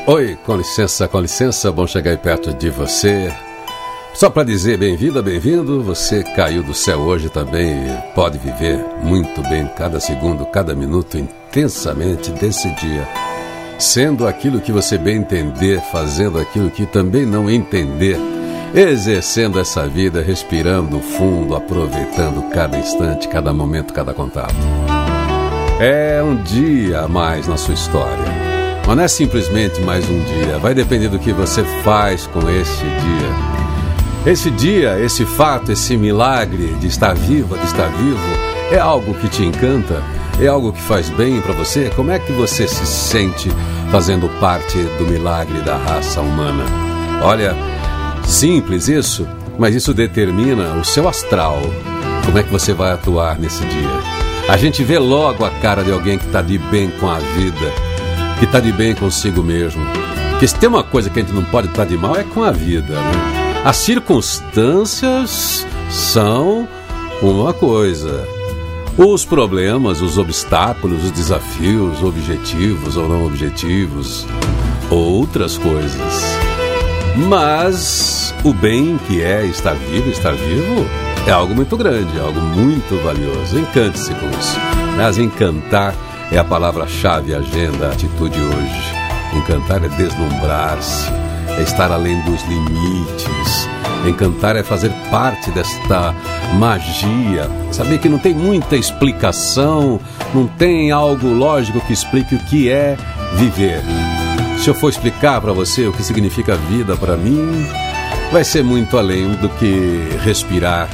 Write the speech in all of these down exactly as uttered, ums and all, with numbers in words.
Oi, com licença, com licença, bom chegar aí perto de você. Só para dizer bem-vinda, bem-vindo, você caiu do céu hoje também e pode viver muito bem cada segundo, cada minuto intensamente desse dia, sendo aquilo que você bem entender, fazendo aquilo que também não entender, exercendo essa vida, respirando fundo, aproveitando cada instante, cada momento, cada contato. É um dia a mais na sua história. Mas não é simplesmente mais um dia, vai depender do que você faz com esse dia. Esse dia, esse fato, esse milagre de estar viva, de estar vivo, é algo que te encanta? É algo que faz bem para você? Como é que você se sente fazendo parte do milagre da raça humana? Olha, simples isso, mas isso determina o seu astral. Como é que você vai atuar nesse dia? A gente vê logo a cara de alguém que está de bem com a vida, que está de bem consigo mesmo. Porque se tem uma coisa que a gente não pode estar de mal é com a vida, né? As circunstâncias são uma coisa. Os problemas, os obstáculos, os desafios, objetivos ou não objetivos, outras coisas. Mas o bem que é estar vivo, estar vivo, é algo muito grande, é algo muito valioso. Encante-se com isso. Mas encantar é a palavra-chave, agenda, atitude hoje. Encantar é deslumbrar-se, é estar além dos limites. Encantar é fazer parte desta magia. Saber que não tem muita explicação, não tem algo lógico que explique o que é viver. Se eu for explicar para você o que significa vida para mim, vai ser muito além do que respirar,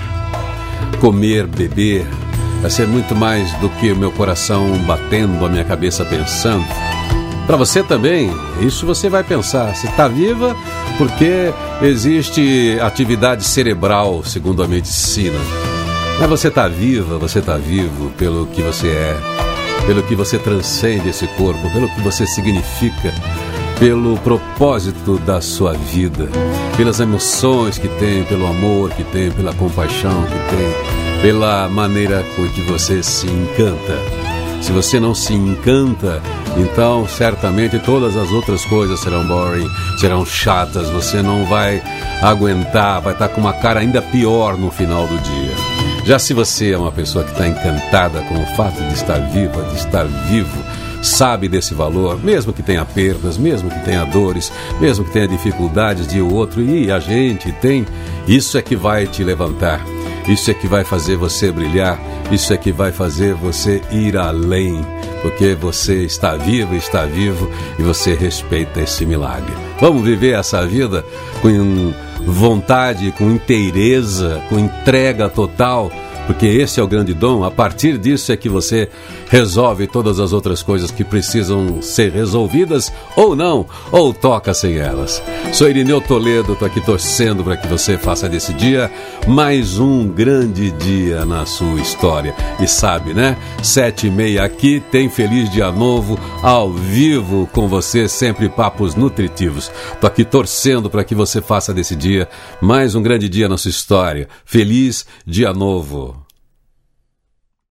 comer, beber. Vai ser muito mais do que o meu coração batendo, a minha cabeça pensando. Para você também, isso você vai pensar. Você está viva porque existe atividade cerebral, segundo a medicina. Mas você está viva, você está vivo pelo que você é, pelo que você transcende esse corpo, pelo que você significa, pelo propósito da sua vida, pelas emoções que tem, pelo amor que tem, pela compaixão que tem, pela maneira com que você se encanta. Se você não se encanta, então certamente todas as outras coisas serão boring, serão chatas, você não vai aguentar, vai estar com uma cara ainda pior no final do dia. Já se você é uma pessoa que está encantada com o fato de estar viva, de estar vivo, sabe desse valor, mesmo que tenha perdas, mesmo que tenha dores, mesmo que tenha dificuldades de o outro, e a gente tem, isso é que vai te levantar. Isso é que vai fazer você brilhar, isso é que vai fazer você ir além, porque você está vivo, está vivo e você respeita esse milagre. Vamos viver essa vida com vontade, com inteireza, com entrega total, porque esse é o grande dom. A partir disso é que você resolve todas as outras coisas que precisam ser resolvidas ou não, ou toca sem elas. Sou Irineu Toledo, estou aqui torcendo para que você faça desse dia mais um grande dia na sua história. E sabe, né? Sete e meia aqui tem Feliz Dia Novo ao vivo com você, sempre papos nutritivos. Estou aqui torcendo para que você faça desse dia mais um grande dia na sua história. Feliz Dia Novo.